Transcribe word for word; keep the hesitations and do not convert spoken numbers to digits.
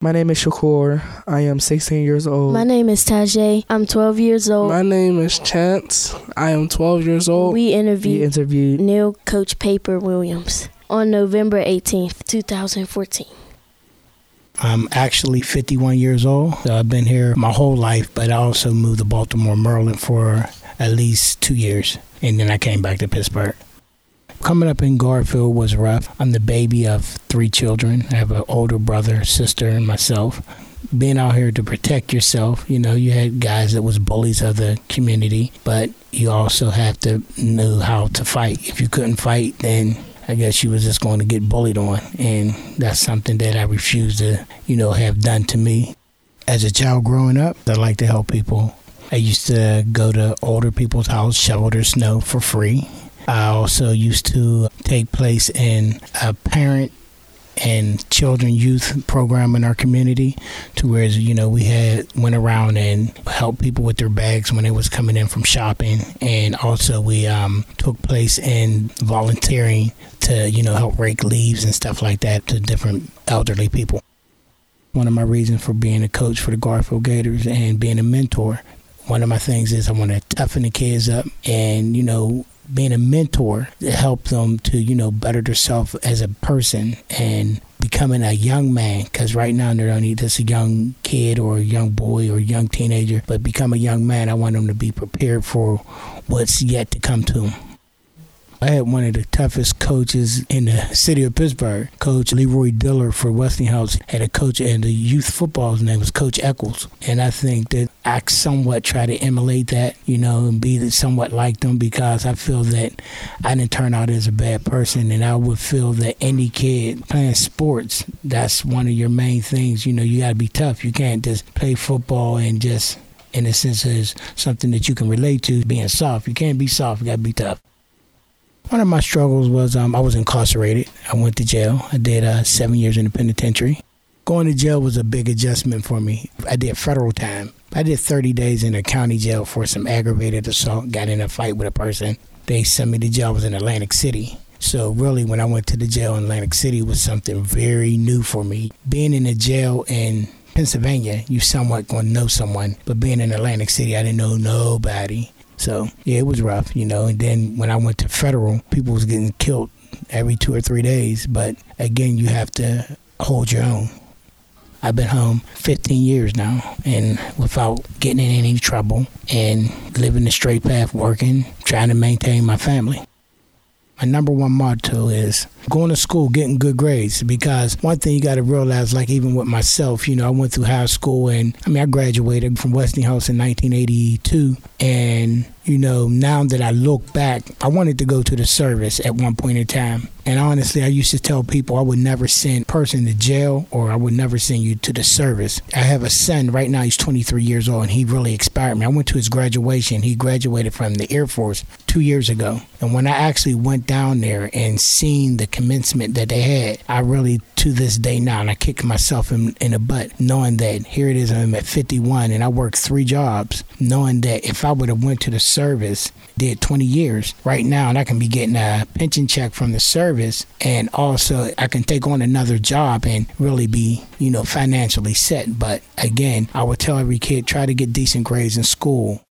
My name is Shakur. I am sixteen years old. My name is Tajay. I'm twelve years old. My name is Chance. I am twelve years old. We interviewed, we interviewed Neil Coach Paper Williams on November eighteenth, twenty fourteen. I'm actually fifty-one years old. So I've been here my whole life, but I also moved to Baltimore, Maryland for at least two years. And then I came back to Pittsburgh. Coming up in Garfield was rough. I'm the baby of three children. I have an older brother, sister, and myself. Being out here to protect yourself, you know, you had guys that was bullies of the community, but you also have to know how to fight. If you couldn't fight, then I guess you was just going to get bullied on, and that's something that I refuse to, you know, have done to me. As a child growing up, I like to help people. I used to go to older people's house, shovel their snow for free. I also used to take place in a parent and children youth program in our community, to where, you know, we had went around and helped people with their bags when they was coming in from shopping. And also we um, took place in volunteering to, you know, help rake leaves and stuff like that to different elderly people. One of my reasons for being a coach for the Garfield Gators and being a mentor, one of my things is I want to toughen the kids up and, you know, being a mentor to help them to, you know, better themselves as a person and becoming a young man. Because right now they're only just a young kid or a young boy or a young teenager, but become a young man. I want them to be prepared for what's yet to come to them. I had one of the toughest coaches in the city of Pittsburgh. Coach Leroy Diller for Westinghouse had a coach in the youth football. His name was Coach Eccles. And I think that I somewhat try to emulate that, you know, and be somewhat like them, because I feel that I didn't turn out as a bad person. And I would feel that any kid playing sports, that's one of your main things. You know, you got to be tough. You can't just play football and just, in a sense, as something that you can relate to, being soft. You can't be soft. You got to be tough. One of my struggles was um, I was incarcerated. I went to jail. I did uh, seven years in the penitentiary. Going to jail was a big adjustment for me. I did federal time. I did thirty days in a county jail for some aggravated assault. Got in a fight with a person. They sent me to jail. I was in Atlantic City. So really, when I went to the jail in Atlantic City, was something very new for me. Being in a jail in Pennsylvania, you somewhat going to know someone. But being in Atlantic City, I didn't know nobody. So, yeah, it was rough, you know. And then when I went to federal, people was getting killed every two or three days. But, again, you have to hold your own. I've been home fifteen years now, and without getting in any trouble, and living the straight path, working, trying to maintain my family. My number one motto is going to school, getting good grades, because one thing you got to realize, like even with myself, you know, I went through high school, and I mean, I graduated from Westinghouse in nineteen eighty-two, and, you know, now that I look back, I wanted to go to the service at one point in time. And honestly, I used to tell people I would never send a person to jail, or I would never send you to the service. I have a son right now, he's twenty-three years old, and he really inspired me. I went to his graduation. He graduated from the Air Force two years ago. And when I actually went down there and seen the commencement that they had, I really, to this day now, and I kick myself in, in the butt, knowing that here it is, I'm at fifty-one, and I worked three jobs, knowing that if I would have went to the service, did twenty years right now, and I can be getting a pension check from the service, and also I can take on another job and really be, you know, financially set. But again, I would tell every kid, try to get decent grades in school.